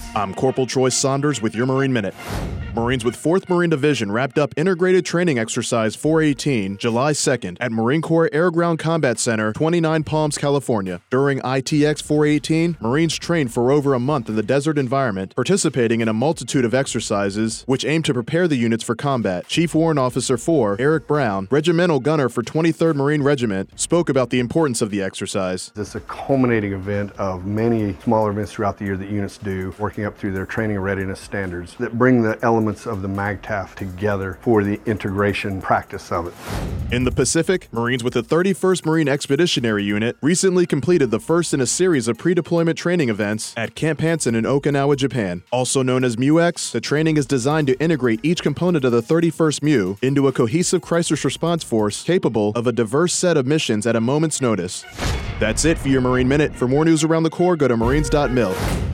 I'm Corporal Troy Saunders with your Marine Minute. Marines with 4th Marine Division wrapped up Integrated Training Exercise 418 July 2nd at Marine Corps Air Ground Combat Center, 29 Palms, California. During ITX 418, Marines trained for over a month in the desert environment, participating in a multitude of exercises which aim to prepare the units for combat. Chief Warrant Officer 4, Eric Brown, Regimental Gunner for 23rd Marine Regiment, spoke about the importance of the exercise. It's a culminating event of many smaller events throughout the year that units do, working up through their training and readiness standards that bring the elements of the MAGTF together for the integration practice of it. In the Pacific, Marines with the 31st Marine Expeditionary Unit recently completed the first in a series of pre-deployment training events at Camp Hansen in Okinawa, Japan. Also known as MUEX, the training is designed to integrate each component of the 31st MU into a cohesive crisis response force capable of a diverse set of missions at a moment's notice. That's it for your Marine Minute. For more news around the Corps, go to marines.mil.